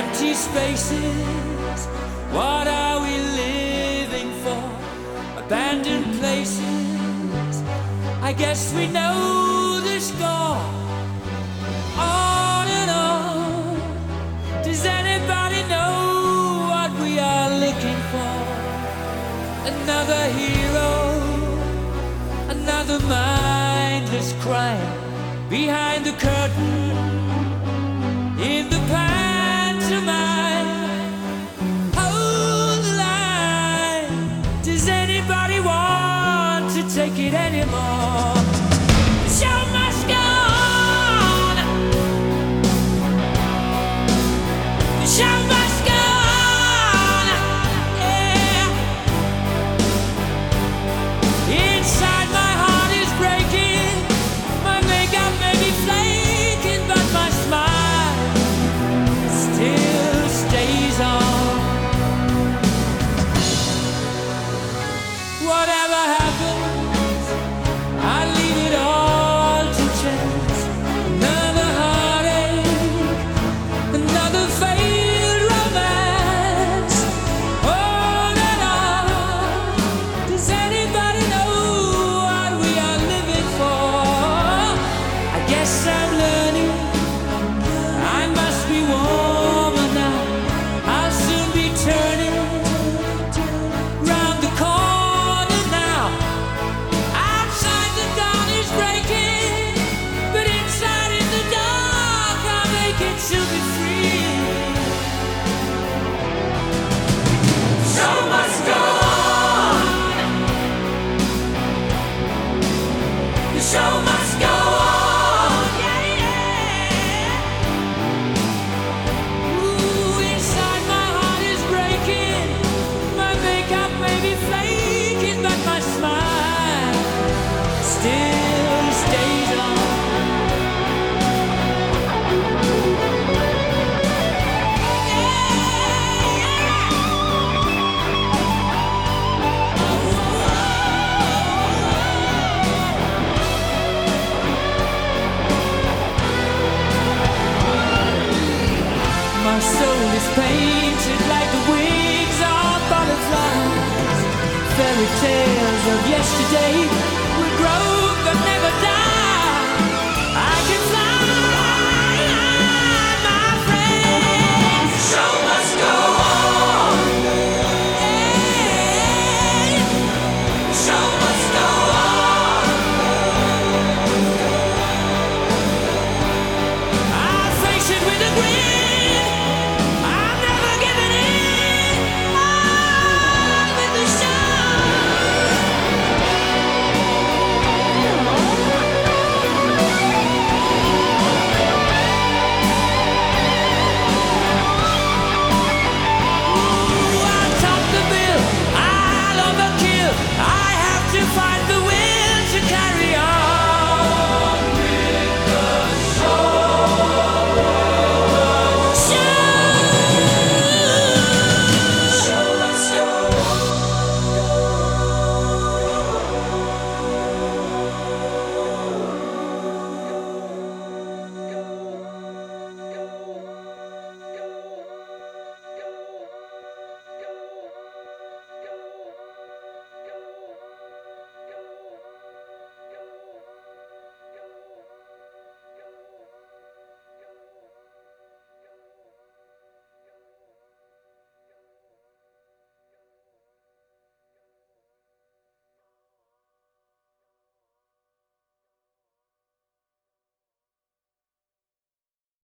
empty spaces. What are we living for? Abandoned places. I guess we know the score. On and on. Does anybody know what we are looking for? Another hero, another mindless crime behind the curtain. In the pantomime, hold the line. Does anybody want to take it anymore? The show must go on. The show must go on. Yeah. Inside my heart is breaking. My makeup may be flaking, but my smile still stays on. Whatever happens, I leave it all to chance. Another heartache, another failed romance. On and on. Does anybody know what we are living for? I guess I'm learning. I must be warmer now. I'll soon be turning round the corner now. Outside the dawn is breaking, but inside in the dark I'll make it to be free. The show must go on. The show must go on. Yeah, yeah. Ooh, inside my heart is breaking. My makeup may be flaking, but my smile still stays on. My soul is painted like the wings of butterflies. Fairy tales of yesterday